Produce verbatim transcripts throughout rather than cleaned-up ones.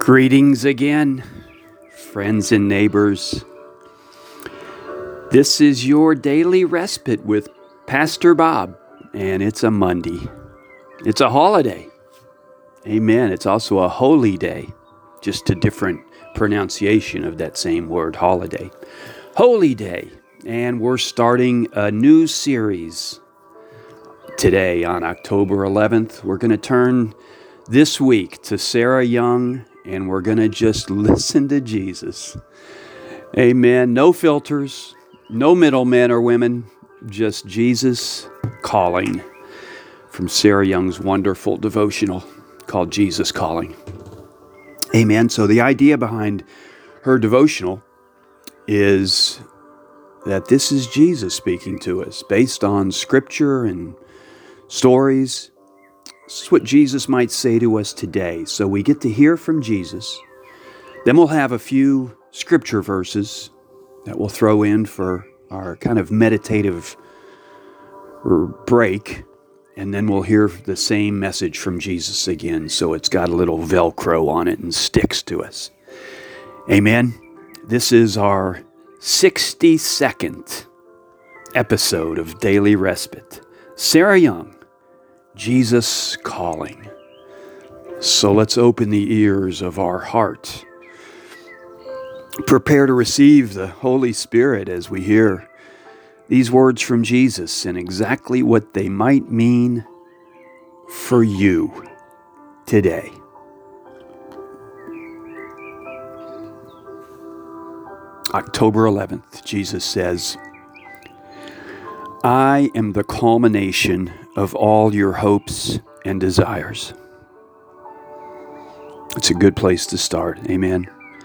Greetings again, friends and neighbors. This is your daily respite with Pastor Bob, and it's a Monday. It's a holiday. Amen. It's also a holy day, just a different pronunciation of that same word, holiday. Holy Day, and we're starting a new series today on October eleventh. We're going to turn this week to Sarah Young, and we're going to just listen to Jesus. Amen. No filters, no middlemen or women, just Jesus calling from Sarah Young's wonderful devotional called Jesus Calling. Amen. So the idea behind her devotional is that this is Jesus speaking to us based on scripture and stories. This is what Jesus might say to us today. So we get to hear from Jesus. Then we'll have a few scripture verses that we'll throw in for our kind of meditative break. And then we'll hear the same message from Jesus again. So it's got a little Velcro on it and sticks to us. Amen. This is our sixty-second episode of Daily Respite. Sarah Young, Jesus Calling. So let's open the ears of our heart. Prepare to receive the Holy Spirit as we hear these words from Jesus and exactly what they might mean for you today. October eleventh, Jesus says, I am the culmination of all your hopes and desires. It's a good place to start. Amen.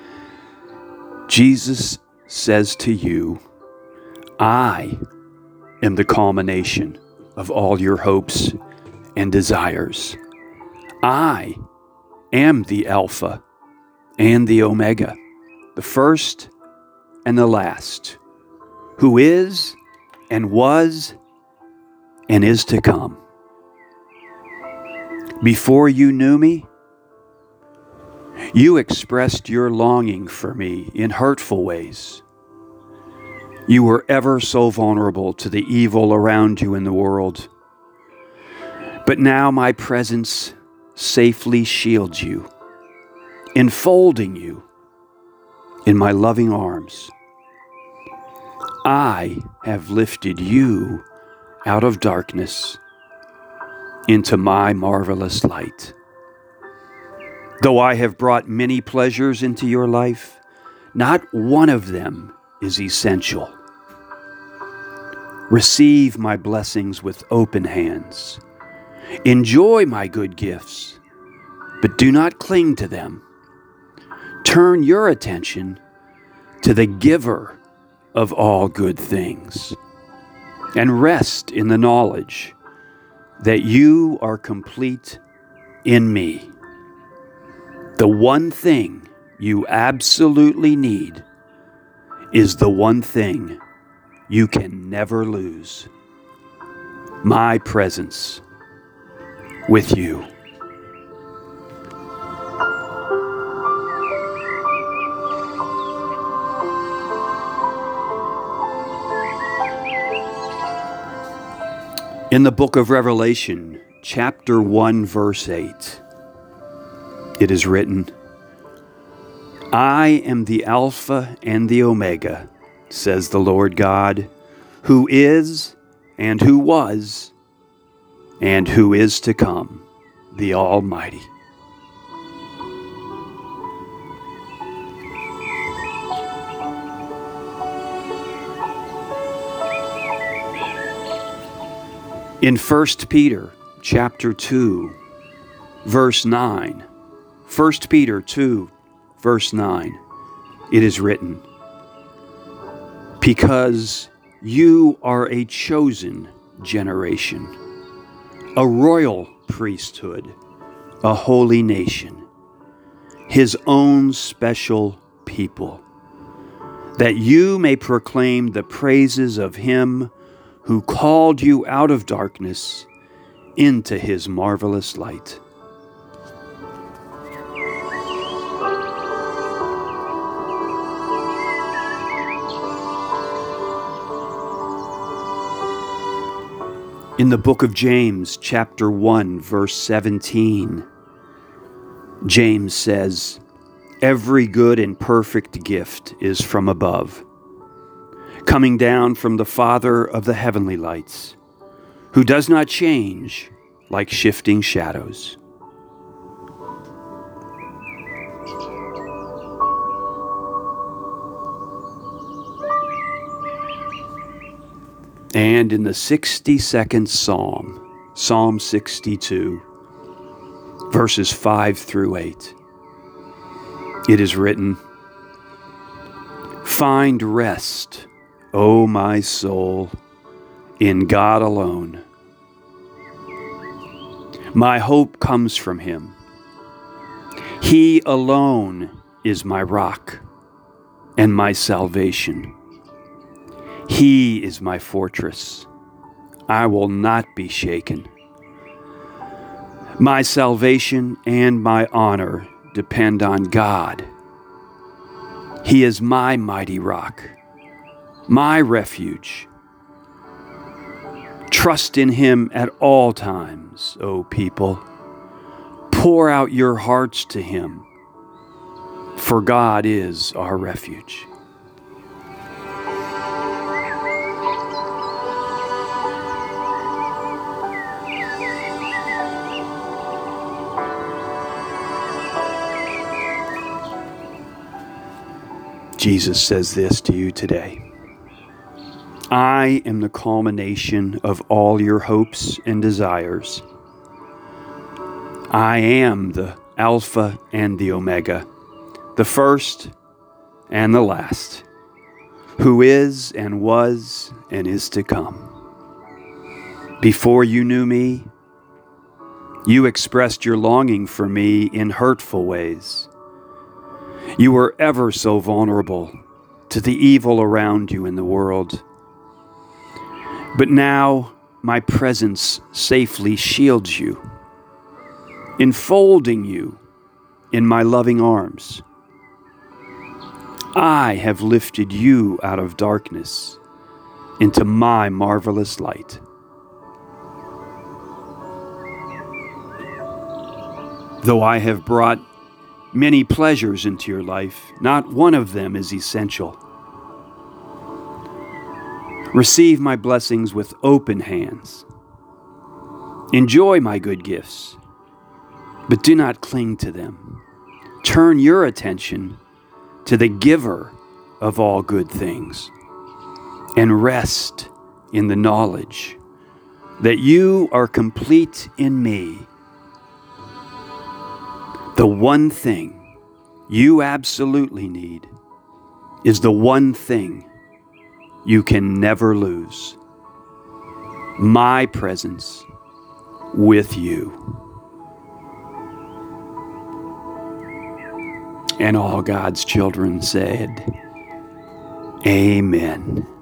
Jesus says to you, I am the culmination of all your hopes and desires. I am the Alpha and the Omega, the first and the last, who is and was and is to come. Before you knew me, you expressed your longing for me in hurtful ways. You were ever so vulnerable to the evil around you in the world. But now my presence safely shields you, enfolding you in my loving arms. I have lifted you out of darkness into my marvelous light. Though I have brought many pleasures into your life, not one of them is essential. Receive my blessings with open hands. Enjoy my good gifts, but do not cling to them. Turn your attention to the giver of all good things, and rest in the knowledge that you are complete in me. The one thing you absolutely need is the one thing you can never lose: my presence with you. In the book of Revelation, chapter one, verse eight, it is written, I am the Alpha and the Omega, says the Lord God, who is and who was and who is to come, the Almighty. In First Peter chapter two, verse nine, First Peter two, verse nine, it is written, because you are a chosen generation, a royal priesthood, a holy nation, his own special people, that you may proclaim the praises of him who called you out of darkness into his marvelous light. In the book of James, chapter one, verse seventeen, James says, "Every good and perfect gift is from above, coming down from the Father of the heavenly lights, who does not change like shifting shadows." And in the sixty-second Psalm, Psalm sixty-two, verses five through eight, it is written, "Find rest, O my soul, in God alone. My hope comes from Him. He alone is my rock and my salvation. He is my fortress. I will not be shaken. My salvation and my honor depend on God. He is my mighty rock, my refuge. Trust in Him at all times, O people. Pour out your hearts to Him, for God is our refuge." Jesus says this to you today: "I am the culmination of all your hopes and desires. I am the Alpha and the Omega, the first and the last, who is and was and is to come. Before you knew me, you expressed your longing for me in hurtful ways. You were ever so vulnerable to the evil around you in the world. But now my presence safely shields you, enfolding you in my loving arms. I have lifted you out of darkness into my marvelous light. Though I have brought many pleasures into your life, not one of them is essential. Receive my blessings with open hands. Enjoy my good gifts, but do not cling to them. Turn your attention to the giver of all good things, and rest in the knowledge that you are complete in me. The one thing you absolutely need is the one thing you can never lose: my presence with you." And all God's children said, Amen.